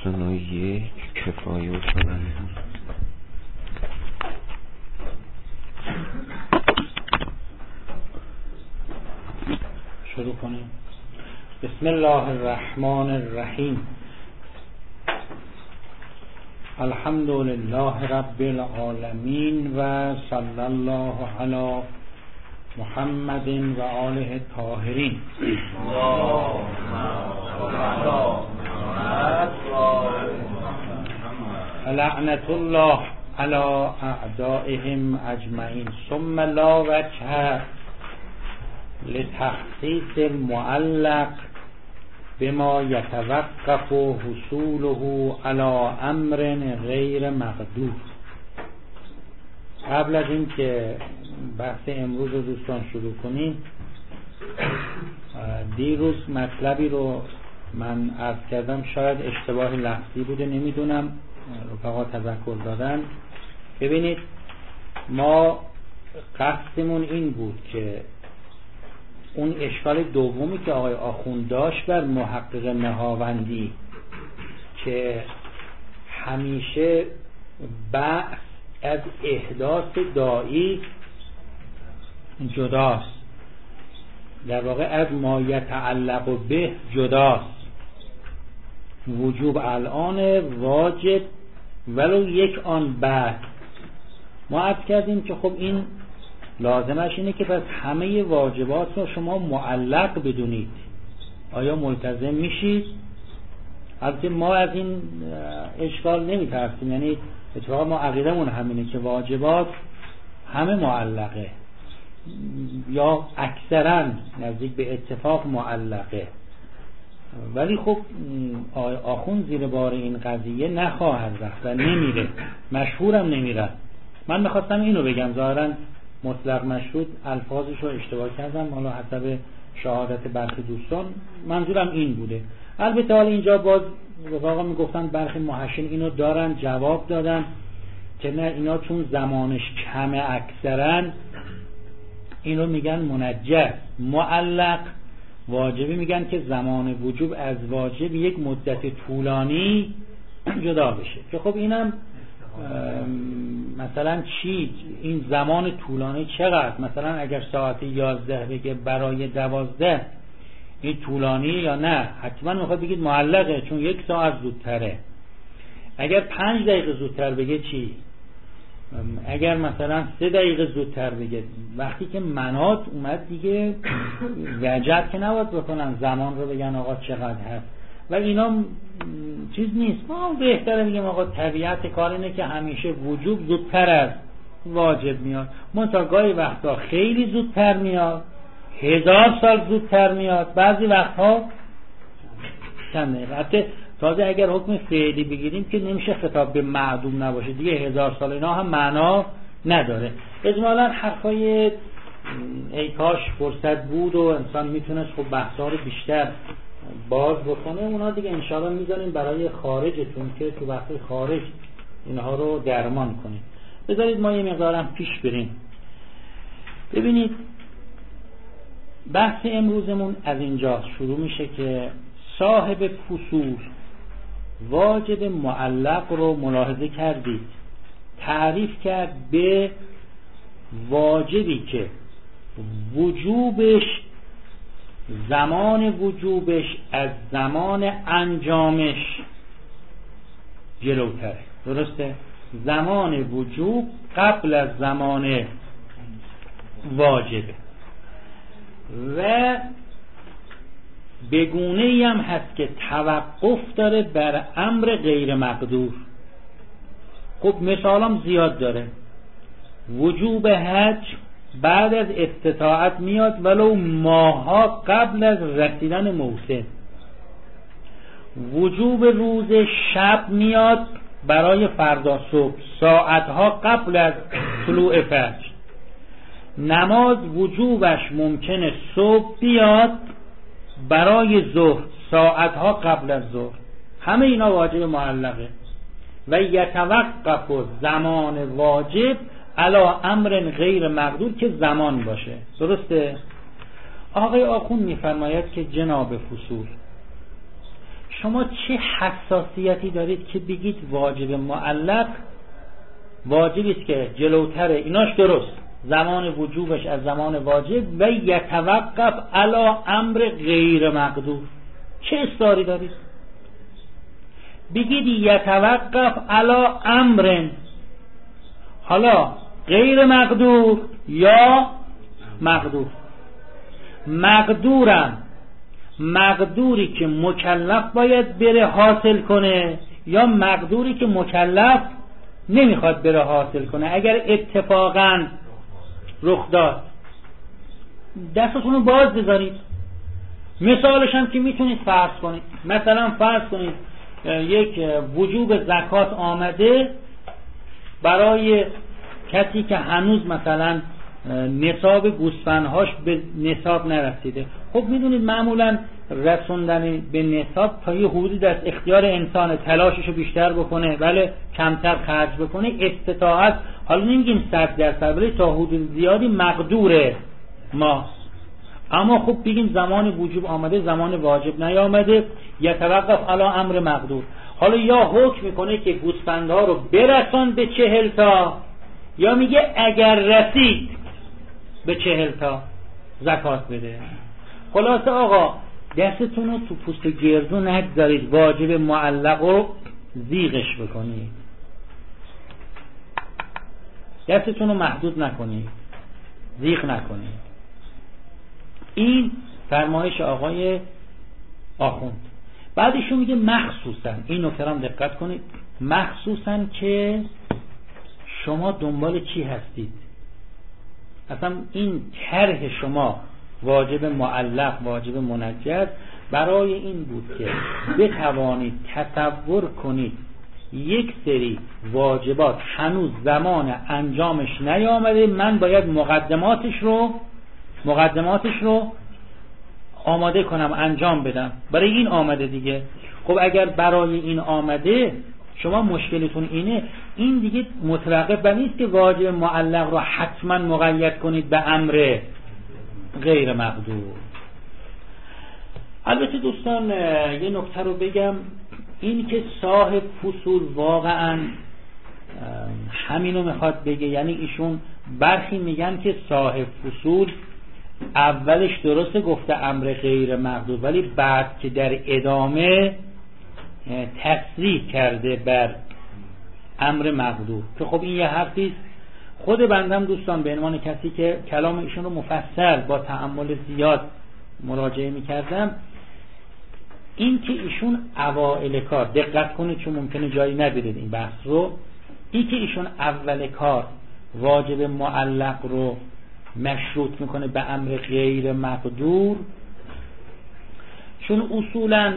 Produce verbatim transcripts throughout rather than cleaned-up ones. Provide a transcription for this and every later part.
شصتن و یک کفایه و کنن. شروع کنیم. بسم الله الرحمن الرحیم. الحمد لله رب العالمین و صلی الله علی محمد و آله الطاهرین. لعنت الله علی اعدائهم اجمعین. ثم لا وجه لتخصیص المعلق بما یتوقف حصوله علی امر غیر مقدور. قبل از این که بحث امروز رو دوستان شروع کنیم، دیروز مطلبی رو من عرض کردم، شاید اشتباه لفظی بوده، نمیدونم، رفقا تذکر دادن. ببینید، ما قصدمون این بود که اون اشکال دومی که آقای آخوند داشت بر محقق نهاوندی که همیشه بحث از احداث داعی جداست، در واقع از ما یتعلق به جداست. وجوب الان واجب ولو یک آن بعد. ما عرض کردیم که خب این لازمش اینه که پس همه واجبات رو شما معلق بدونید. آیا ملتزم میشید؟ البته ما از این اشکال نمیترسیم، یعنی اتفاقا ما عقیدمون همینه که واجبات همه معلقه یا اکثرا نزدیک به اتفاق معلقه، ولی خب آخوند زیر بار این قضیه نخواهد رفت و نمیره، مشهورم نمیره. من میخواستم اینو بگم، ظاهرا مطلق مشروط الفاظش رو اشتباه کردم، حالا حسب شهادت برخی دوستان منظورم این بوده. البته حالا اینجا باز رفاقا میگفتن برخی محشین اینو دارن جواب دادن که نه، اینا چون زمانش کمه اکثرا اینو میگن منجز. معلق واجبی میگن که زمان وجوب از واجب یک مدت طولانی جدا بشه، که خب اینم مثلا چی، این زمان طولانی چقدر؟ مثلا اگر ساعت یازده بگه برای دوازده، این طولانی یا نه؟ حتما میخواد بگید معلقه چون یک ساعت زودتره. اگر پنج دقیقه زودتر بگه چی؟ اگر مثلا سه دقیقه زودتر بگه، وقتی که منات اومد دیگه وجب که نباید بکنن زمان رو بگن آقا چقدر هست و اینا چیز نیست. ما بهتره میگیم آقا طبیعت کار اینه که همیشه وجوب زودتر از واجب میاد، منتها گاهی وقتا خیلی زودتر میاد، هزار سال زودتر میاد، بعضی وقتها چند دقیقه. حتی تازه اگر حکم فعلی بگیریم که نمیشه خطاب به معدوم نباشه دیگه، هزار سال اینا هم معنا نداره. اجمالا حرفای ای کاش فرصت بود و انسان میتونست خب بحثا رو بیشتر باز بکنه، اونا دیگه انشاءالله میذاریم برای خارجتون که تو وقت خارج اینها رو درمان کنیم. بذارید ما یه مقدارم پیش بریم. ببینید، بحث امروزمون از اینجا شروع میشه که صاحب فصول واجب معلق رو ملاحظه کردید، تعریف کرد به واجبی که وجوبش، زمان وجوبش از زمان انجامش جلوتره. درسته؟ زمان وجوب قبل از زمان واجبه و بگونه هم هست که توقف داره بر امر غیر مقدور. خب مثالم زیاد داره. وجوب حج بعد از استطاعت میاد ولو ماها قبل از رسیدن موسم. وجوب روز شب میاد برای فردا صبح ساعتها قبل از طلوع فجر. نماز وجوبش ممکنه صبح بیاد برای ظهر ساعتها قبل از ظهر. همه اینا واجب معلقه و یتوقف زمان واجب علی امر غیر مقدور که زمان باشه. درسته؟ آقای آخوند میفرماید که جناب فصول، شما چه حساسیتی دارید که بگید واجب معلق واجبی است که جلوتره، ایناش درست، زمان وجوبش از زمان واجب و یتوقف علی امر غیر مقدور. چه اصراری دارید؟ بگید یتوقف علی امر، حالا غیر مقدور یا مقدور. مقدورم مقدوری که مکلف باید بره حاصل کنه یا مقدوری که مکلف نمیخواد بره حاصل کنه. اگر اتفاقا رخ داد دستتون رو باز بذارید. مثالش هم که میتونید فرض کنید، مثلا فرض کنید یک وجوب زکات آمده برای کسی که هنوز مثلا نصاب گوسفندهاش به نصاب نرسیده. خب میدونید معمولا رسوندن به نصاب تا یه حدودی در اختیار انسان، تلاششو بیشتر بکنه بله کمتر خرج بکنه، استطاعت حالا نمیگیم صد درصد ولی تا حدود زیادی مقدوره ما. اما خب بگیم زمان وجوب آمده زمان واجب نیامده، یتوقف علی امر مقدور. حالا یا حکم میکنه که گوسفندها رو برسان به چهل تا، یا میگه اگر رسید به چهل تا زکات بده. خلاصه آقا دستتون رو تو پوست گردو نگذارید، واجب معلق رو زیغش بکنید، دستتون رو محدود نکنید، زیغ نکنید. این فرمایش آقای آخوند. بعدشون میگه مخصوصا، این نکته رو دقت کنید، مخصوصا که شما دنبال چی هستید. اصلا این طرح شما واجب معلق واجب منجز برای این بود که بتوانید تصور کنید یک سری واجبات هنوز زمان انجامش نیامده، من باید مقدماتش رو مقدماتش رو آماده کنم انجام بدم. برای این آمده دیگه. خب اگر برای این آمده شما مشکلتون اینه، این دیگه متوقف بر نیست که واجب معلق رو حتما مقید کنید به امر غیر مقدور. البته دوستان یه نکته رو بگم، این که صاحب فصول واقعا همینو میخواد بگه، یعنی ایشون برخی میگن که صاحب فصول اولش درسته گفته امر غیر مقدور ولی بعد که در ادامه تصریح کرده بر امر مقدور، که خب این یه حرفیست. خود بندم دوستان به عنوان کسی که کلام ایشون رو مفصل با تأمل زیاد مراجعه میکردم، این که ایشون اوائل کار، دقت کنید چون ممکنه جایی نبیدید این بحث رو، این که ایشون اول کار واجب معلق رو مشروط میکنه به امر غیر مقدور، چون اصولا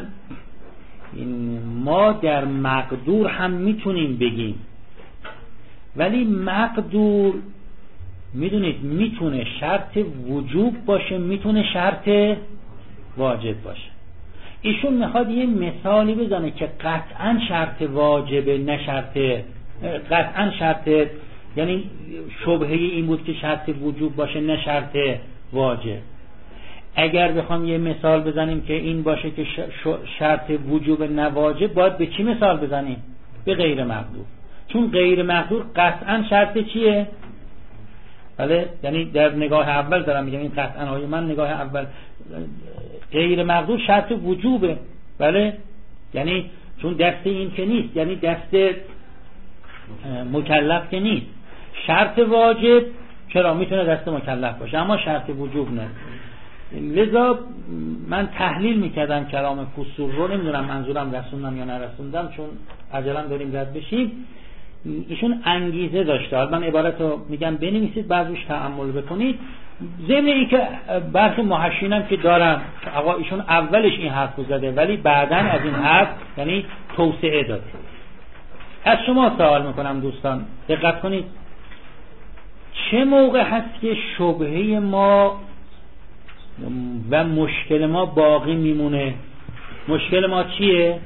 ما در مقدور هم میتونیم بگیم، ولی مقدور میدونید میتونه شرط وجوب باشه میتونه شرط واجب باشه. ایشون میخواد یه مثالی بزنه که قطعا شرط واجبه نه شرط، قطعا شرط، یعنی شبهه این بود که شرط وجوب باشه نه شرط واجب. اگر بخوام یه مثال بزنیم که این باشه که شرط وجوب نه واجب، باید به چی مثال بزنیم؟ به غیر مقدور، چون غیر مقدور قطعا شرط چیه؟ بله، یعنی در نگاه اول دارم میگم، این قطعا های من نگاه اول، غیر مقدور شرط وجوبه. بله، یعنی چون دست این که نیست، یعنی دست مکلف که نیست. شرط واجب چرا میتونه دست مکلف باشه اما شرط وجوب نه. لذا من تحلیل میکردم کلام فصول رو، نمیدونم منظورم رسوندم یا نرسوندم چون عجلم داریم رد بشیم. ایشون انگیزه داشته، حالا من عبارت رو میگم بنویسید بعضش تأمل بکنید، ضمن این که برخی محشینم که دارم آقا ایشون اولش این حرف زده ولی بعداً از این حرف یعنی توسعه داده. از شما سوال میکنم دوستان دقت کنید، چه موقع هست که شبهه ما و مشکل ما باقی میمونه؟ مشکل ما چیه؟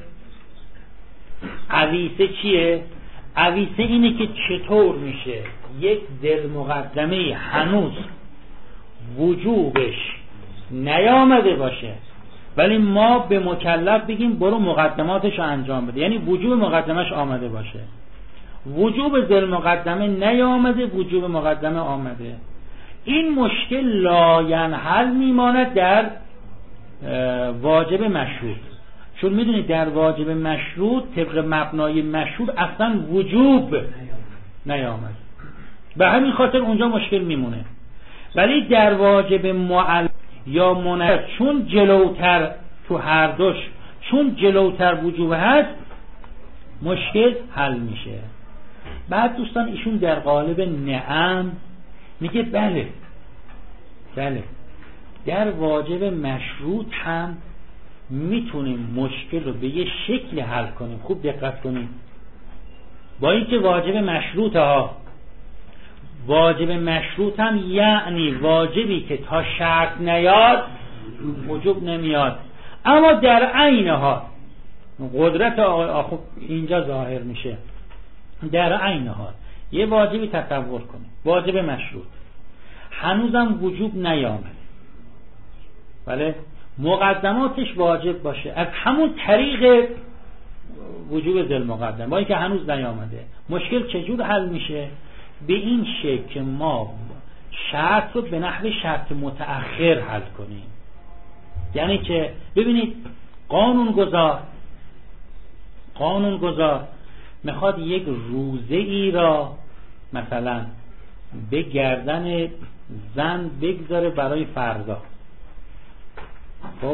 عویسه چیه؟ عویسه اینه که چطور میشه یک دل مقدمه هنوز وجوبش نیامده باشه ولی ما به مکلف بگیم برو مقدماتش رو انجام بده، یعنی وجوب مقدمش آمده باشه. وجوب ذل مقدمه نیامده، وجوب مقدمه آمده. این مشکل لاینحل میماند در واجب مشروط، چون میدونید در واجب مشروط طبق مبنای مشروط اصلا وجوب نیامد، به همین خاطر اونجا مشکل میمونه. ولی در واجب معلق یا منجز چون جلوتر تو هر دوش چون جلوتر وجوب هست مشکل حل میشه. بعد دوستان ایشون در قالب نعم میگه بله بله در واجب مشروط هم میتونیم مشکل رو به یه شکل حل کنیم. خوب دقت کنیم، با اینکه واجب مشروط ها واجب مشروط هم یعنی واجبی که تا شرط نیاد وجوب نمیاد، اما در عین حال قدرت آقای آخوند اینجا ظاهر میشه. در عین حال یه واجبی تصور کنیم، واجب مشروط هنوزم وجوب نیامده، بله مقدماتش واجب باشه از همون طریق وجوب ذل مقدم، با اینکه هنوز نیامده. مشکل چجور حل میشه؟ به این شکل که ما شرط رو به نحو شرط متأخر حل کنیم. یعنی که ببینید قانون گذار قانون گذار میخواد یک روزه ای را مثلا به گردن زن بگذاره برای فردا. خب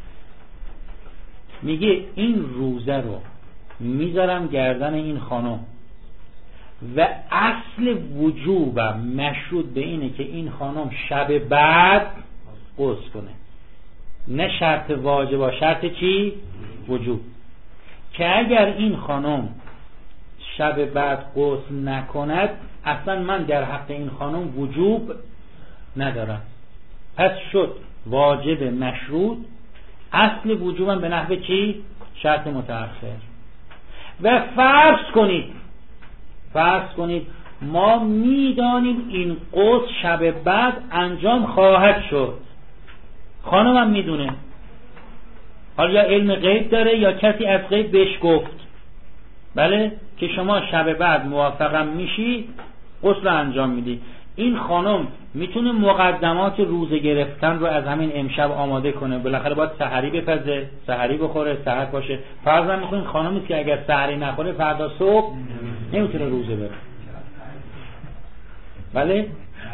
میگه این روزه رو میذارم گردن این خانم و اصل وجوبم مشروط به اینه که این خانم شب بعد غسل کنه، نه شرط واجب، شرط چی؟ وجوب. که اگر این خانم شب بعد غسل نکند اصلا من در حق این خانم وجوب ندارم. پس شد واجب مشروط، اصل وجوبم به نحو چی؟ شرط متأخر. و فرض کنید فرض کنید ما میدانیم این غسل شب بعد انجام خواهد شد، خانم هم میدونه، حالا یا علم غیب داره یا کسی از غیب بهش گفت، بله که شما شب بعد موافقم میشی غسل انجام میدی. این خانم میتونه مقدمات روزه گرفتن رو از همین امشب آماده کنه، بالاخره باید سحری بپزه، سحری بخوره، سحر باشه. فرض هم میکنیم خانمی که اگر سحری نخوره فردا صبح نمیتونه روزه بره، بله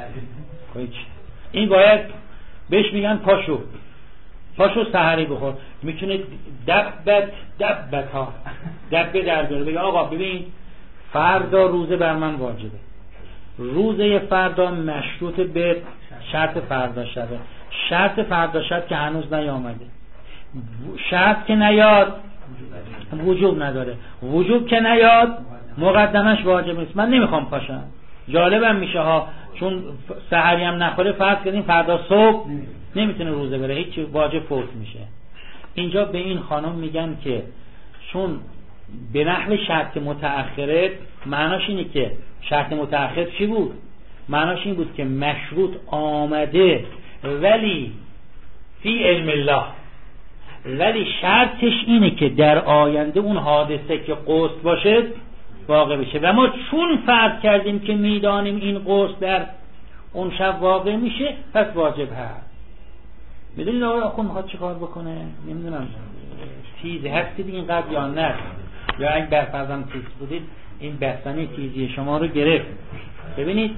این باید بهش میگن پاشو پاشو سحری بخور. میتونه دبت دبت ها دبه در بیاره، بگه آقا ببین فردا روزه بر من واجبه، روزه فردا مشروط به شرط فردا شبه، شرط فردا شب که هنوز نیامده، شرط که نیاد وجوب نداره، وجوب که نیاد مقدمش واجب نیست. من نمیخوام پاشم، جالبم میشه ها، چون سحری هم نخوره فرض کردیم فردا صبح نمیتونه روزه بره، هیچ واجب فوت میشه. اینجا به این خانم میگن که چون به نحو شرط متأخره، معناش اینه که شرط متأخر چی بود؟ معناش این بود که مشروط آمده ولی فی علم الله، ولی شرطش اینه که در آینده اون حادثه که غسل باشه واقع بشه. و ما چون فرض کردیم که میدانیم این غسل در اون شب واقع میشه پس واجب هست. میدونید آقای آخوند میخواد چی کار بکنه؟ نمیدونم تیزی هستید اینقدر یا نه، یا اگه برفرضم تیز بودید این بستنی تیزی شما رو گرفت. ببینید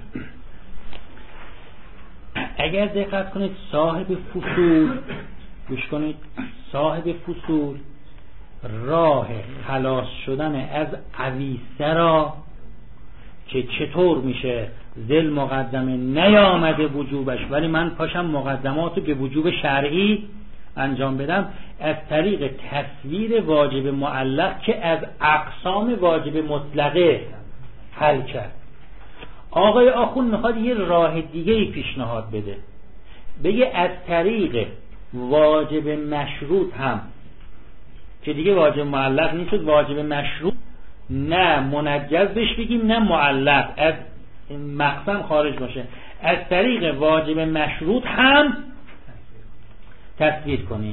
اگر دقت کنید صاحب فصول گوش کنید، صاحب فصول راه خلاص شدن از عویسه را که چطور میشه ذل مقدمه نیامده وجوبش ولی من پاشم مقدماتو به وجوب شرعی انجام بدم، از طریق تصویر واجب معلق که از اقسام واجب مطلقه حل کرد. آقای آخوند میخواد یه راه دیگه ای پیشنهاد بده، بگه از طریق واجب مشروط هم که دیگه واجب معلق نیست، واجب مشروط نه منجز بهش بگیم نه معلق، از مقسم خارج باشه، از طریق واجب مشروط هم تصویر کنیم.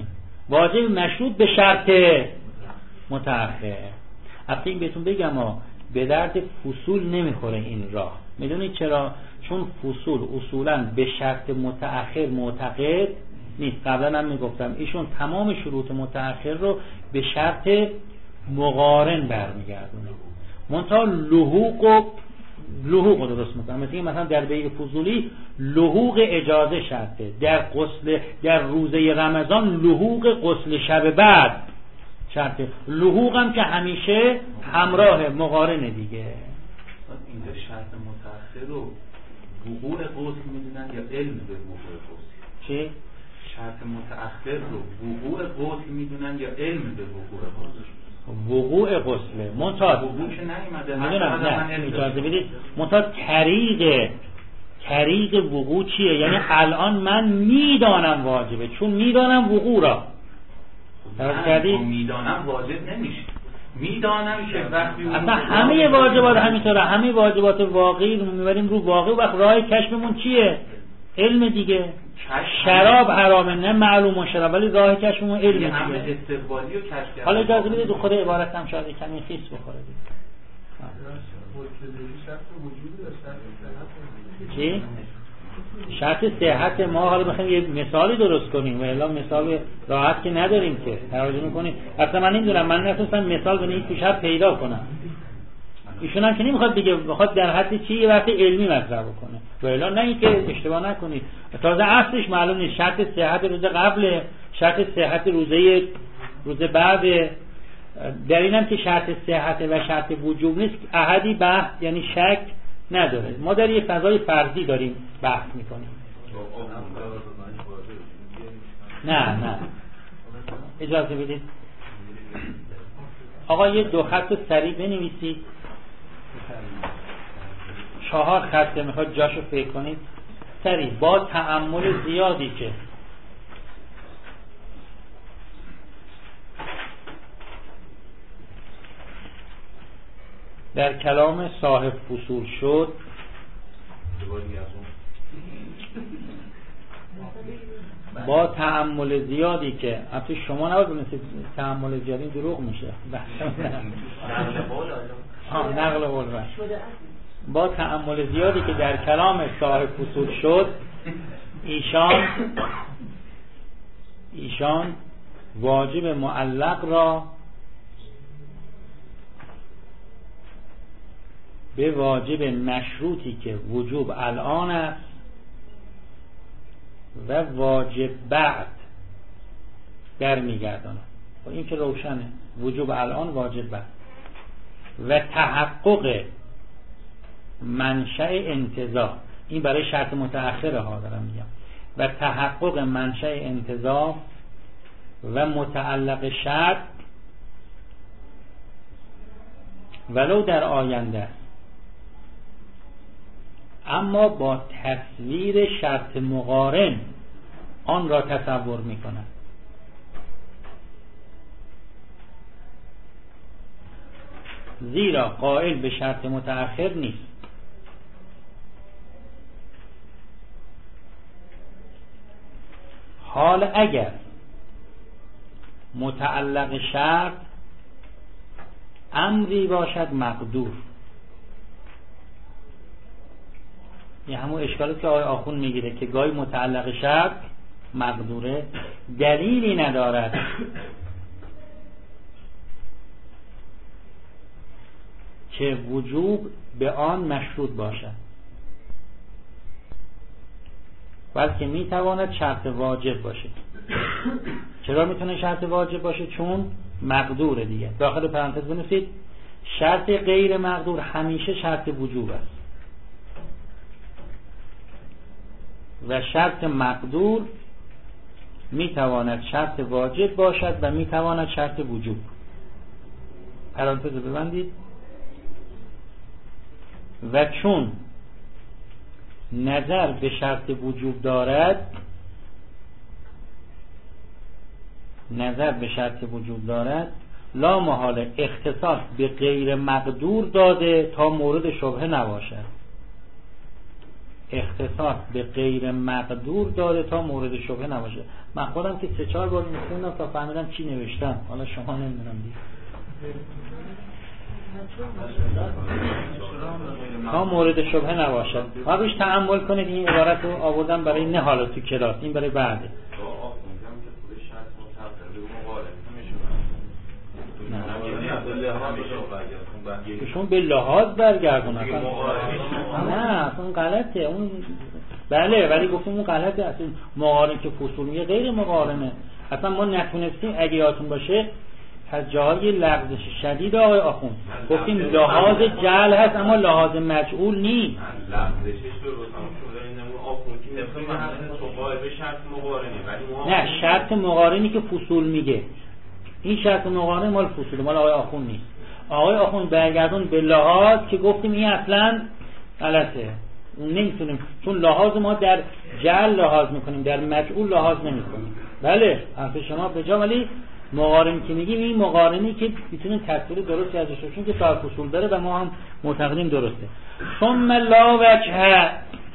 واجب مشروط به شرط متأخر. البته این بهتون بگم ها به درد فصول نمیخوره این راه. میدونید چرا؟ چون فصول اصولا به شرط متأخر معتقد نیست. قبلا هم میگفتم ایشون تمام شروط متأخر رو به شرط مقارن برمیگردونه. منتها لحوق و لحوق رو درست میکنم. مثل مثلا در بیع فضولی لحوق اجازه شرطه، در غسل در روزه رمضان لحوق غسل شب بعد شرطه، لحوق هم که همیشه همراه مقارنه دیگه. اینجا شرط متأخر رو وقوع غسل میدونن یا علم به وقوع غسل؟ چی؟ شرط متأخر رو وقوع غسل میدونن یا علم به وقوع غسل؟ وقوع غسل. منتها وقوع که نیومده. میدونم نه اجازه بدید. منتها طریق طریق وقوع چیه؟ یعنی الان من میدانم واجبه چون میدانم وقوع را. درست کردید؟ میدانم واجب نمیشه. میدانم که وقتی اصلا همه واجبات همینطوره. همه واجبات واقعی رو میبریم رو واقعی. وقت راه کشفمون چیه؟ علم دیگه. شراب حرامه نه معلوم و شراب، ولی راه کشفمون علم دیگه. همه استقبالی و کشف کردن. حالا اجازه بدید دو خود عبارت هم شاید کمی خیس بخوره دیگه. چی؟ شرط صحت ما حالا بخوایم یه مثالی درست کنیم و الا مثال راحت که نداریم که توجه میکنیم. اصلا من نمیدونم، من نتونستم مثال به این توش پیدا کنم. ایشون هم که نمیخواد بگه، بخواد در حد چی یه وقت علمی مطرح بکنه و الا نه اینکه اشتباه نکنید. تازه اصلش معلوم نیست. شرط صحت روز قبل، شرط صحت روزه روز بعد. در اینم که شرط صحت و شرط وجوب نیست احدی بحث یعنی شک نداره. ما در یه فضای فرضی داریم بحث میکنیم. نه نه اجازه بدید آقا یه دو خط سریع بنویسید. چهار خطه، میخواد جاشو فکر کنید سریع با تأمل زیادی که در کلام صاحب فصول شد. با تأمل زیادی که البته شما نباید بنویسید تأمل زیادی دروغ میشه. نقل قول با تأمل زیادی که در کلام صاحب فصول شد، ایشان ایشان واجب معلق را به واجب مشروطی که وجوب الان است و واجب بعد در میگردانه. این که روشنه، وجوب الان واجب بعد و تحقق منشأ انتزاع. این برای شرط متأخره ها دارم میگم. و تحقق منشأ انتزاع و متعلق شرط ولو در آینده، اما با تصویر شرط مقارن آن را تصور میکنند. زیرا قائل به شرط متأخر نیست. حال اگر متعلق شرط امری باشد مقدور، یه همون اشکالی که آقای آخون میگیره که گاهی متعلق شرط مقدوره دلیلی ندارد که وجوب به آن مشروط باشد، بلکه میتواند شرط واجب باشه. چرا میتونه شرط واجب باشه؟ چون مقدوره دیگه. داخل پرانتز بنویسید شرط غیر مقدور همیشه شرط وجوب است و شرط مقدور میتواند شرط واجب باشد و میتواند شرط وجوب. پرانتز ببندید. و چون نظر به شرط وجوب دارد نظر به شرط وجوب دارد لا محال اختصاص به غیر مقدور داده تا مورد شبهه نباشد. اختصاص به غیر مقدور داره تا مورد شبهه نباشه. من خودم که سه چهار بار میخوندم تا فهمیدم چی نوشتم، حالا شما نمیدونم دیگه. تا مورد شبهه نباشد. قبلش تأمل کنید، این عبارت رو آوردم برای نه حالا تو کلاس، این برای بعده. شما به لحاظ برگردون اصلا نه اصلا غلطه اون. بله ولی گفتیم اون غلطه، اصلا مقارن که فصول میگه غیر مقارنه. اصلا ما نتونستیم اگه یادتون باشه از جاهای لغزش شدید آقای آخوند گفتیم لحاظ جعل هست اما لحاظ مجعول نیست. لغزشش درست هم شده اینمون آخوند که نفسه مثلا صبح به شرط مقارنه، ولی نه شرط مقارنی که فصول میگه، این شرط مقارنه مال فصول، مال آقای آخوند نیست. آقای آخوند برگردون به لحاظ که گفتیم این اصلا غلطه، اون نمیتونیم، چون لحاظ ما در جعل لحاظ میکنیم در مجعول لحاظ نمیکنیم. بله حرف شما به جا، ولی مقارن که میگیم این مقارنی که میتونیم تصویر درستی ازش بشه، چون که صاحب فصول داره و ما هم معتقدیم درسته. ثم لا وجه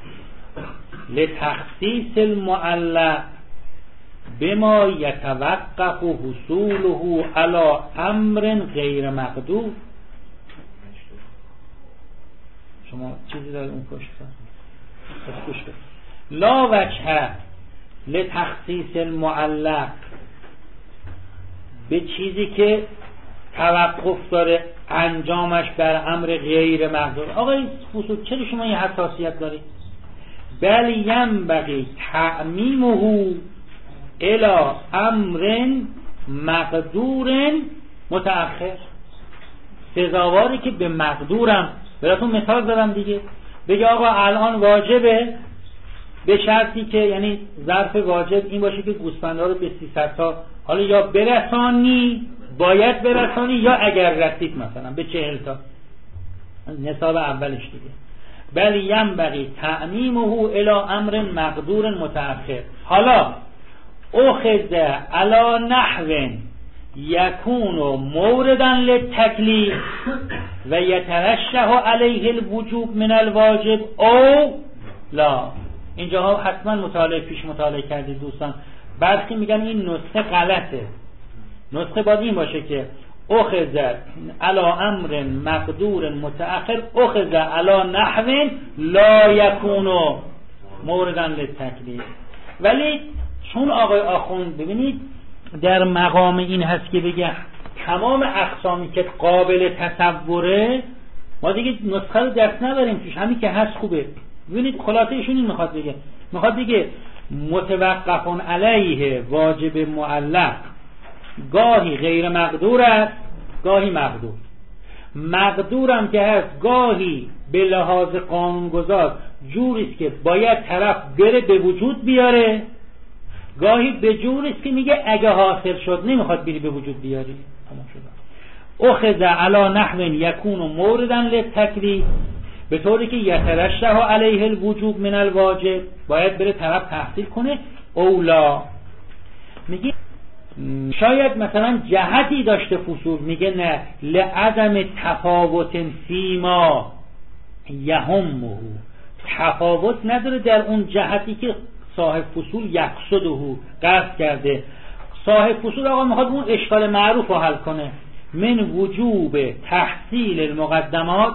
لتخصیص المعلق بما یتوقف حصوله علی امر غیر مقدور. شما چیزی دارید اون پشت گوش کنید. لا وجه لتخصیص المعلق، به چیزی که توقف داره انجامش بر امر غیر مقدور. آقای فصول چرا شما این حساسیت دارید؟ بل ینبغی تعمیمه الی امر مقدور متأخر. سزاواری که به مقدورم، براتون مثال دارم دیگه، بگه آقا الان واجبه به شرطی که یعنی ظرف واجب این باشه که گوسفندها رو به سیصد تا حالا یا برسانی، باید برسانی، یا اگر رسید مثلا به چهل تا، نصاب اولش دیگه. بل ینبغی تعمیمه الی امر مقدور متأخر. حالا اخذ علی نحو یکون موردا للتکلیف و یترشح علیه الوجوب من الواجب او لا. اینجاها حتما مطالعه پیش مطالعه کردید دوستان. برخی میگن این نسخه غلطه، نسخه باید این باشه که اخذ علی امر مقدور متأخر اخذ علی نحو لا یکون موردا للتکلیف. ولی چون آقای آخوند ببینید در مقام این هست که بگه تمام اقسامی که قابل تصوره ما دیگه نسخه رو دست نبریم توش، همین که هست خوبه. ببینید خلاصه ایشون این میخواد بگه، میخواد بگه متوقف علیه واجب معلق گاهی غیر مقدور است گاهی مقدور. مقدورم که هست گاهی به لحاظ قانونگذار جوریست که باید طرف بره به وجود بیاره، گاهی به جوریست که میگه اگه حاصل شد نمیخواد بری به وجود بیاری. اخذ علی نحو یکون موردا للتکلیف، به طوری که یترشح علیه الوجوب من الواجب، باید بره طرف تحصیل کنه. اولا میگه شاید مثلا جهتی داشته فصول، میگه نه لعدم تفاوت فیما یهمه، تفاوت نداره در اون جهتی که صاحب فصول یقصده قصد کرده. صاحب فصول آقا میخواد اون اشکال معروف رو حل کنه، من وجوب تحصیل المقدمات،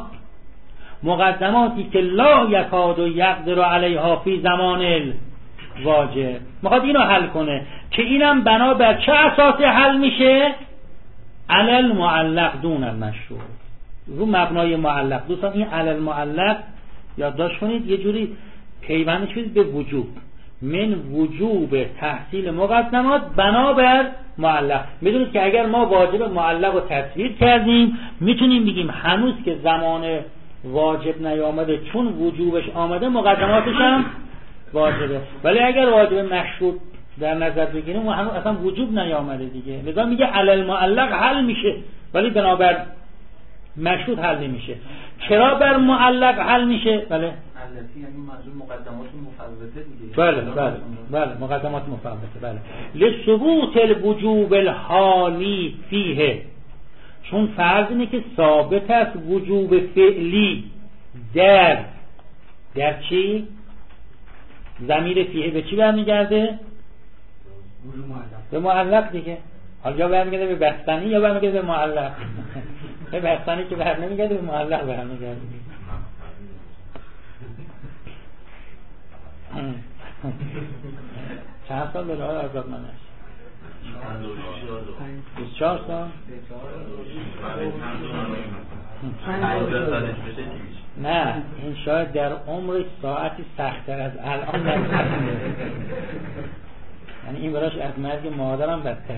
مقدماتی که لا یکاد و یقدر علیها فی زمان الواجب، میخواد اینو حل کنه که اینم بنا بر چه اساسی حل میشه؟ علی المعلق دون المشروع، رو مبنای معلق. دوستان این علی المعلق یادداشت کنید، یه جوری پیوندش بدید به وجوب، من وجوب تحصیل مقدمات بنابر معلق. میدونید که اگر ما واجب معلق رو تصویر کردیم میتونیم بگیم هنوز که زمان واجب نیامده، چون وجوبش آمده مقدماتش هم واجبه. ولی اگر واجب مشروط در نظر بگیریم و هنوز اصلا وجوب نیامده دیگه، لذا میگه علی المعلق حل میشه ولی بنابر مشروط حل نمیشه. چرا بر معلق حل میشه؟ بله التی یعنی منظور مقدمات مفوته دیگه. بله بله بله مقدمات مفوته. بله لثبوت الوجوب الحالی فیه، چون فرض اینه که ثابت است وجوب فعلی در در چی؟ ضمیر فیه به چی برمیگرده؟ به معلق دیگه. حالا یا برمیگرده به بستنی یا برمیگرده به معلق. به بستنی که بر نمیگرده به معلق برمیگرده. چند سال به راه آزاد من هست؟ بیست و چهار سال؟ نه این شاید در عمر ساعتی سخت‌تر از الان نمی‌کنه. یعنی این براش از مرگ مادرم بدتر.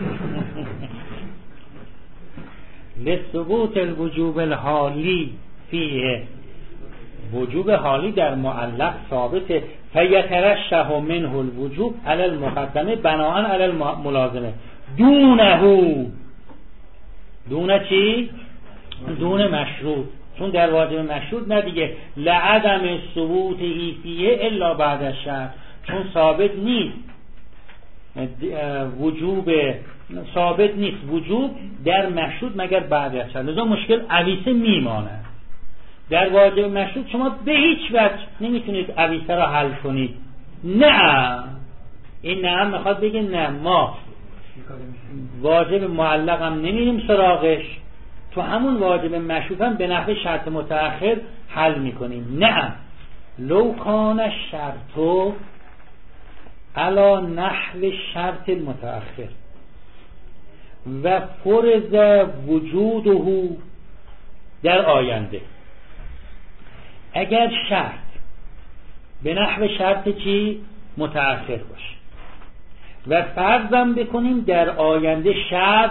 لثبوت الوجوب الحالی فیه، وجوب حالی در معلق ثابته. فیترشح منه الوجوب علی المقدمه بناء علی الملازمه دونه. دونه چی؟ دونه مشروط. چون در واجب مشروط نه دیگه. لعدم ثبوت فیه الا بعد الشرط، چون ثابت نیست وجوب، ثابت نیست وجوب در مشروط مگر بعد از شرط. لذا مشکل عویسه میمانه. در واجب مشروط شما به هیچ وجه نمیتونید عویسه را حل کنید. نه این نه میخواد بگه نه ما واجب معلق هم نمیریم سراغش، تو همون واجب مشروط هم به نحو شرط متأخر حل میکنیم. نه لو کان شرطو علا نحو شرط المتأخر و فرض وجوده در آینده، اگر شرط به نحو شرط چی؟ متأخر باشه و فرضم بکنیم در آینده شرط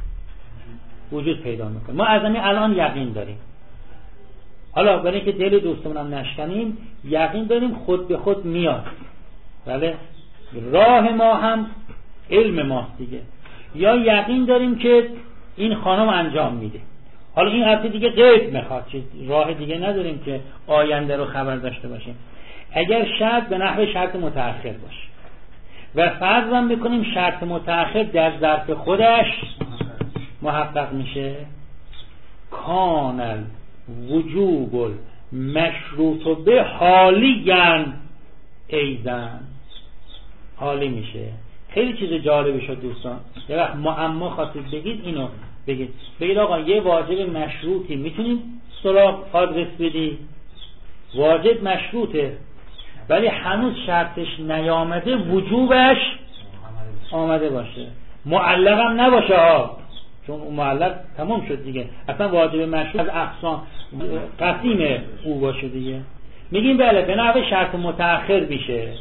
وجود پیدا میکنه، ما از همین الان یقین داریم. حالا برای اینکه دل دوستمون هم نشکنیم، یقین داریم خود به خود میاد. بله راه ما هم علم ماست دیگه. یا یقین داریم که این خانم انجام میده. حالا این حرف دیگه غیب میخواد، راه دیگه نداریم که آینده رو خبر داشته باشیم. اگر شرط به نحو شرط متأخر باشه و فرضم بکنیم شرط متأخر در ظرف خودش محقق میشه، کانل وجوب مشروط به حالیان ایزن، حالی میشه. خیلی چیز جالبی شد دوستان. یه وقت معما خواستید بگید اینو بگید. بگید آقا یه واجب مشروطی میتونید سراغ آدرس بدی، واجب مشروطه ولی هنوز شرطش نیامده، وجوبش آمده باشه، معلق هم نباشه ها، چون اون معلق تمام شد دیگه، اصلا واجب مشروط از اقسام قسیم او باشه دیگه. میگیم بله به نحو شرط متأخر میشه،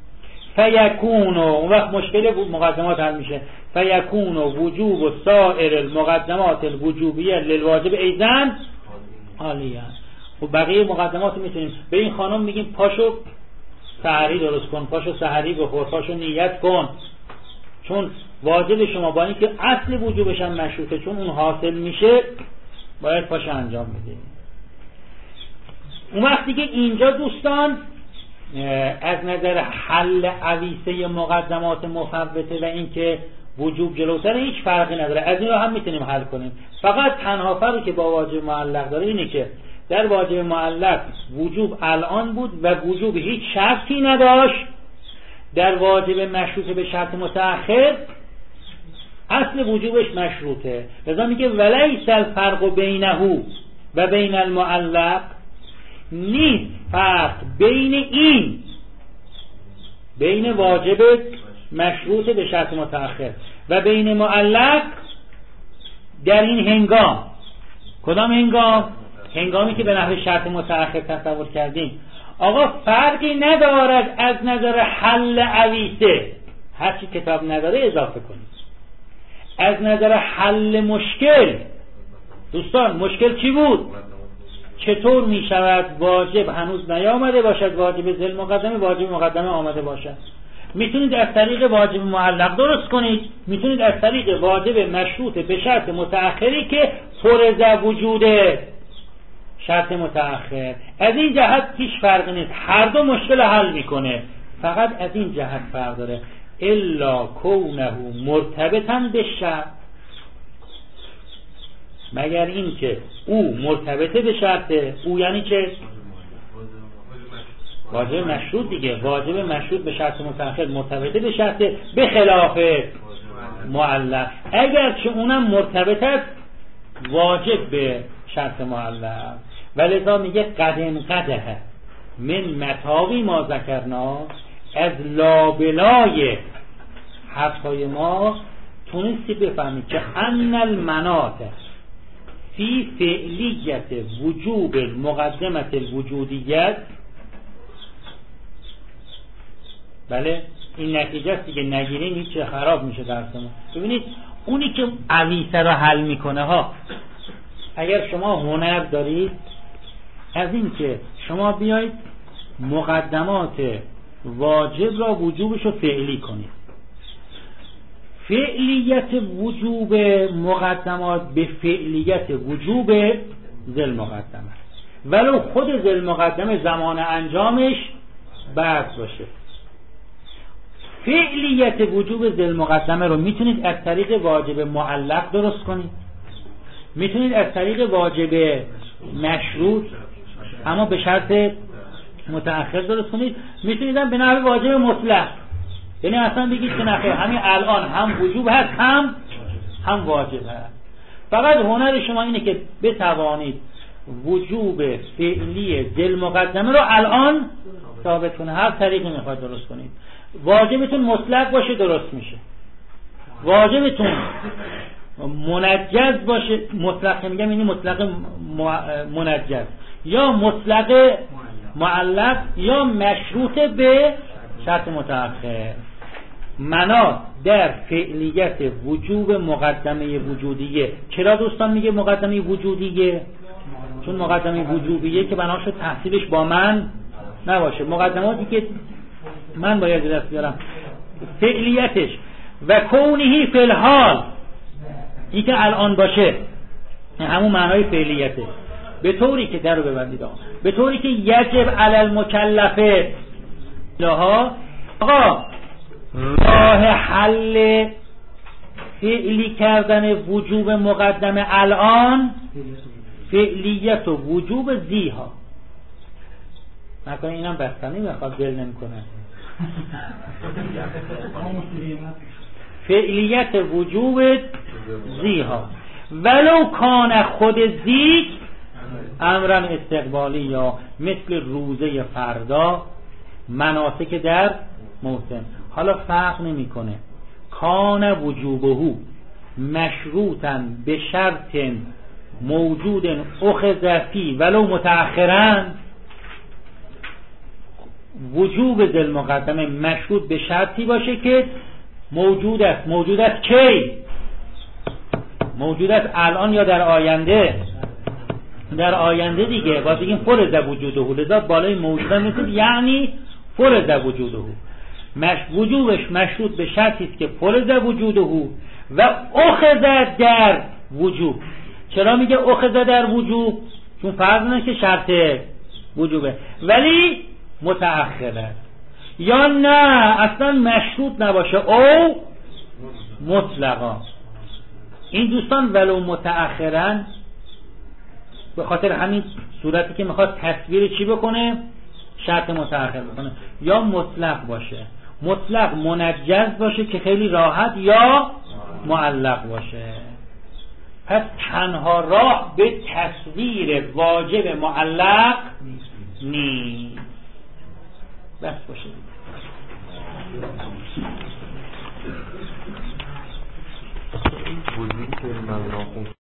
فیکون، اون وقت مشکل مقدمات حل میشه. فیکون وجوب و سائر المقدمات الوجوبیه للواجب ایزن عالیه. و بقیه مقدمات میتونیم به این خانم میگیم پاشو سحری درست کن، پاشو سحری بخور، پاشو نیت کن، چون واجب شما با اینکه اصل وجوبش هم مشروطه، چون اون حاصل میشه باید پاشو انجام بده. اون وقت دیگه اینجا دوستان از نظر حل عویسه مقدمات مفوته و اینکه وجوب جلوتر هیچ فرقی نداره، از این رو هم میتونیم حل کنیم. فقط تنها فرقی که با واجب معلق داره اینه که در واجب معلق وجوب الان بود و وجوب هیچ شرطی نداشت. در واجب مشروط به شرط متأخر اصل وجوبش مشروطه، لذا میگه ولیس الفرق بینه و بین المعلق، نیست فرق بین این بین واجب مشروط به شرط متأخر و بین معلق در این هنگام. کدام هنگام؟ هنگامی که به نحو شرط متأخر تصور کردیم. آقا فرقی ندارد از نظر حل عویسه، هرچی کتاب نداره اضافه کنید. از نظر حل مشکل دوستان، مشکل چی بود؟ چطور می شود واجب هنوز نیامده باشد، واجب ذل مقدمه واجب مقدمه آمده باشد؟ میتونید از طریق واجب معلق درست کنید، میتونید از طریق واجب مشروط به شرط متأخری که فرض وجود شرط متأخر. از این جهت هیچ فرقی نیست، هر دو مشکل حل میکنه، فقط از این جهت فرق داره الا کونه مرتبطا به شرط، مگر این که او مرتبطه به شرطه. او یعنی که واجب مشروط دیگه، واجب مشروط به شرط متأخر مرتبطه به شرط، به خلاف معلق اگر که اونم مرتبط است واجب به شرط معلق. ولذا میگه قد انقدح من متاوی ما ذکرنا، از لابلای حرفای ما تونستی بفهمید که ان المناط فی فعلیت وجوب مقدمت الوجودیت. بله این نتیجه است دیگه، نگیرین هیچ چه خراب میشه درسمون. ببینید اونی که عویسه رو حل میکنه ها، اگر شما هنر دارید از این که شما بیایید مقدمات واجب را وجوبش رو فعلی کنید، فعلیت وجوب مقدمات به فعلیت وجوب ذل مقدمه، ولو خود ذل مقدمه زمان انجامش بعد باشه. فعلیت وجوب ذل مقدمه رو میتونید از طریق واجب معلق درست کنید، میتونید از طریق واجب مشروط اما به شرط متأخر درست کنید، میتونید هم به نحو واجب مطلق، یعنی اصلا بگید که نخیر همین الان هم وجوب هست هم هم واجب هست. فقط هنر شما اینه که بتوانید وجوب فعلی ذل مقدمه رو الان ثابت کنه، هر طریقی میخواد درست کنید. واجبتون مطلق باشه درست میشه، واجبتون منجز باشه، مطلق میگم یعنی مطلق منجز یا مطلق معلق یا مشروط به شرط متأخر. مناط در فعلیت وجوب مقدمه وجودیه. چرا دوستان میگه مقدمه وجودیه؟ چون مقدمه وجوبیه که بناش تحصیلش با من نباشه، مقدماتی که من باید دست بیارم فعلیتش و کونهی فی الحال، این که الان باشه همون معنای فعلیته، به طوری که در رو ببندید آقا، به طوری که یجب علی المکلفه لها. آقا راه حل فعلی کردن وجوب مقدمه الان فعلیت و وجوب زیها نکنه، اینم بستنی میخواد دل نمی کنه. فعلیت وجوب زیها ولو کان خود زی امرن استقبالی، یا مثل روزه فردا، مناسک در موسم. حالا فرق نمی کنه کان وجوبهو مشروطا به شرط موجود اخذ فی ولو متأخرا، وجوب ذل مقدمه مشروط به شرطی باشه که موجود است. موجود است کی؟ موجود است الان یا در آینده؟ در آینده دیگه. باید بگیم فرض وجوده، لذا بالای موجوده میشه یعنی فرض وجوده. مش وجوبش مشروط به شرطی است که فرض وجوده و اخذ در وجوب. چرا میگه اخذ در وجوب؟ چون فرض نشه شرط وجوبه ولی متأخره، یا نه اصلا مشروط نباشه او مطلقا. این دوستان ولو متأخرا به خاطر همین صورتی که میخواد تصویر چی بکنه؟ شرط متأخر بکنه. یا مطلق باشه، مطلق منجز باشه که خیلی راحت، یا معلق باشه. پس تنها راه به تصویر واجب معلق نیست. بس باشه.